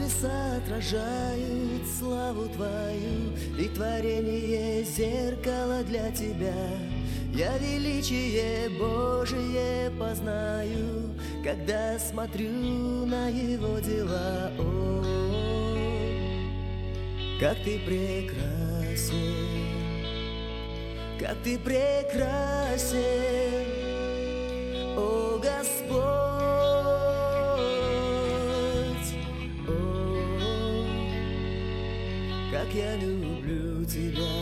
Небеса отражают славу Твою, и творение зеркало для Тебя. Я величие Божие познаю, когда смотрю на Его дела. О, как Ты прекрасен, как Ты прекрасен, о Господь, о, как я люблю Тебя,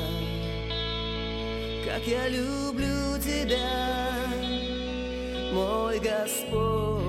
как я люблю Тебя, мой Господь.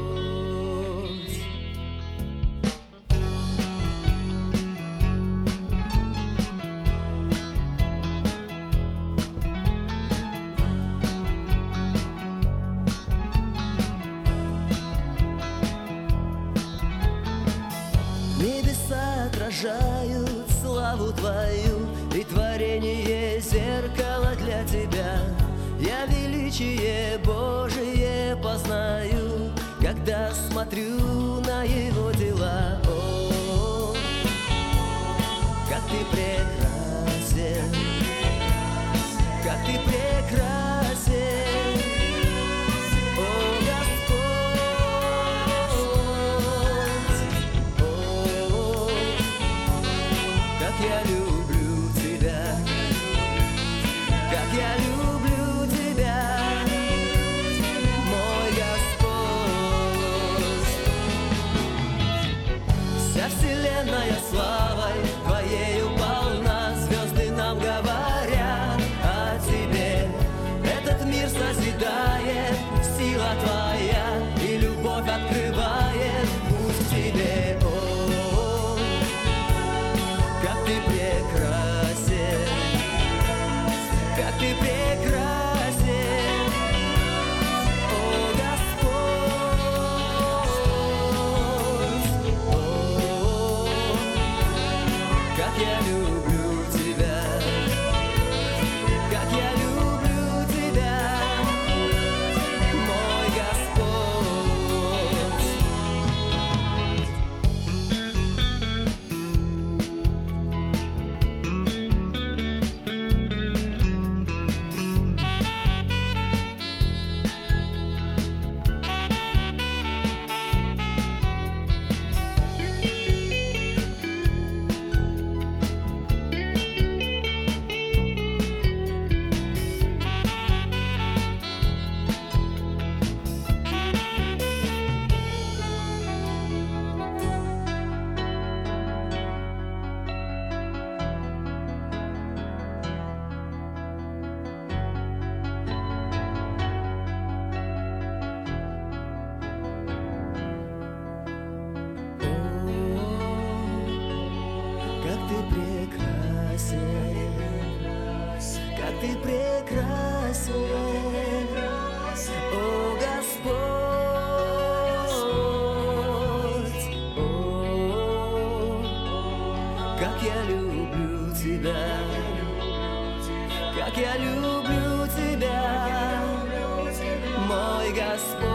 Небеса отражают славу Твою, и творение зеркало для Тебя. Я величие Божие познаю, когда смотрю на Его дела. О, как Ты прекрасен, как Ты прекрасен, о я люблю Тебя, как я люблю Тебя, мой Господь. Вся вселенная славой Твоею полна, звезды нам говорят о Тебе. Этот мир созидает сила Твоя, и любовь открывает путь к Тебе. Как Ты прекрасен, как Ты прекрасен, о Господь, о, как я люблю Тебя, как я люблю Тебя, мой Господь. Как Ты прекрасен, как Ты прекрасен, о Господь, о, как я люблю Тебя, как я люблю Тебя, мой Господь.